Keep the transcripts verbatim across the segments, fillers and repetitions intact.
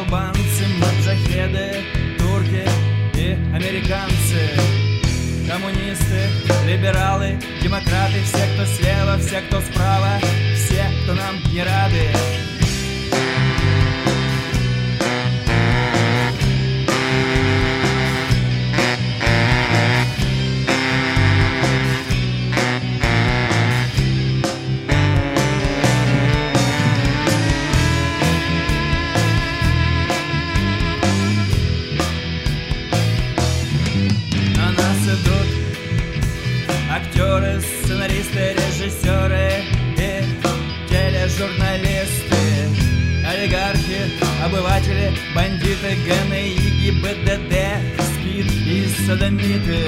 албанцы, маджахеды, турки и американцы, коммунисты, либералы, демократы, все, кто слева, все, кто справа, все, кто нам не рады. Актеры, сценаристы, режиссеры и тележурналисты, олигархи, обыватели, бандиты, ГНИ, ГИБДД, СПИД и содомиты.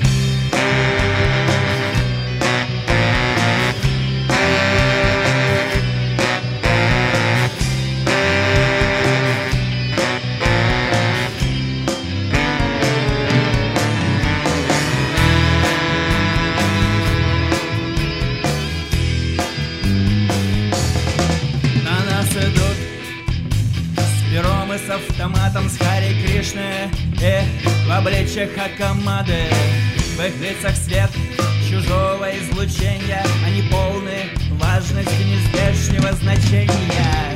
С автоматом, с Хари Кришны и в обличьях Акамады. В их лицах свет чужого излучения, они полны важности нездешнего значения.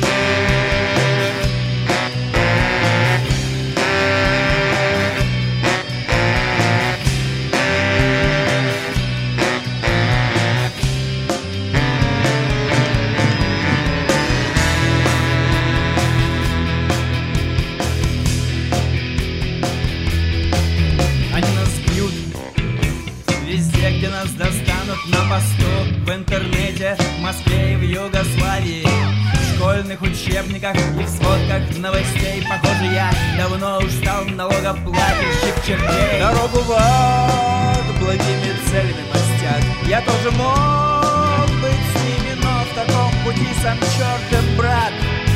Везде, где нас достанут, на посту, в интернете, в Москве и в Югославии, в школьных учебниках и в сводках новостей. Похоже, я давно уж стал налогоплательщик чертей. Дорогу в ад благими целями мостят. Я тоже мог быть с ними, но в таком пути сам черт и брат.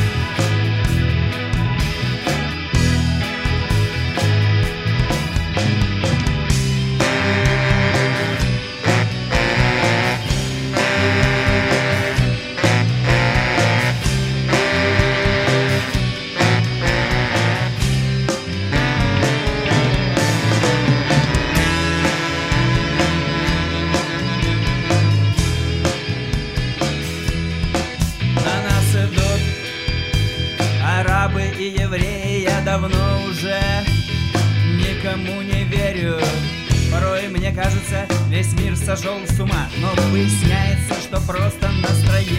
Арабы и евреи, я давно уже никому не верю. Порой мне кажется, весь мир сошел с ума, но выясняется, что просто настроение